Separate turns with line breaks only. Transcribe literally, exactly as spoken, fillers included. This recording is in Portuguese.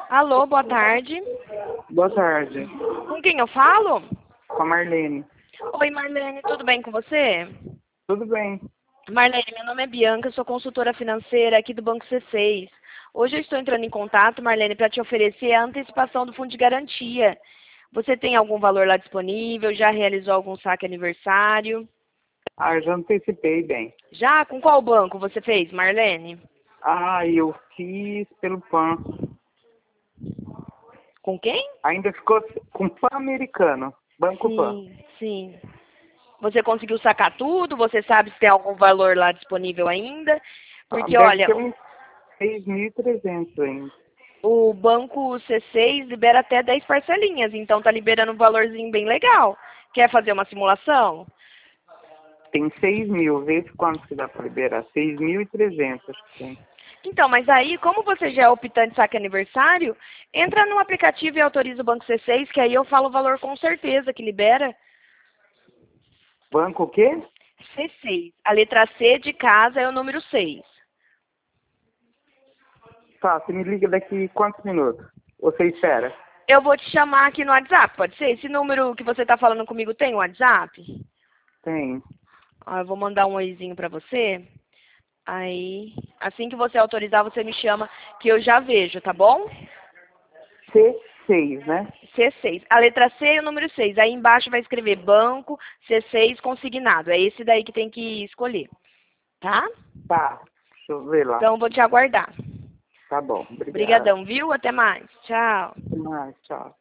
Alô, boa tarde.
Boa tarde.
Com quem eu falo?
Com a Marlene.
Oi, Marlene, tudo bem com você?
Tudo bem?
Marlene, meu nome é Bianca, sou consultora financeira aqui do Banco C seis. Hoje eu estou entrando em contato, Marlene, para te oferecer a antecipação do fundo de garantia. Você tem algum valor lá disponível? Já realizou algum saque aniversário?
Ah, eu já antecipei bem.
Já? Com qual banco você fez, Marlene?
Ah, eu fiz pelo Pan.
Com quem?
Ainda ficou com Pan americano. Banco Pan.
Sim, sim. Você conseguiu sacar tudo? Você sabe se tem algum valor lá disponível ainda?
Ah,
Porque,
deve
olha,
ter uns seis mil e trezentos ainda.
o banco C seis libera até dez parcelinhas, então tá liberando um valorzinho bem legal. Quer fazer uma simulação?
Tem seis mil. Vê se quanto que dá para liberar. seis mil e trezentos acho que tem.
Então, mas aí, como você já é optante saque aniversário, entra no aplicativo e autoriza o banco C seis, que aí eu falo o valor com certeza que libera.
Banco o quê?
C seis. A letra C de casa é o número seis.
Tá, você me liga daqui quantos minutos? Você espera?
Eu vou te chamar aqui no WhatsApp, pode ser? Esse número que você está falando comigo tem WhatsApp?
Tem.
Ó, eu vou mandar um oizinho para você. Aí, assim que você autorizar, você me chama que eu já vejo, tá bom?
C seis, né?
C seis. A letra C e o número seis. Aí embaixo vai escrever banco C seis consignado. É esse daí que tem que escolher, tá?
Tá. Deixa eu ver lá.
Então, eu vou te aguardar.
Tá bom. Obrigado.
Obrigadão, viu? Até mais. Tchau.
Até mais. Tchau.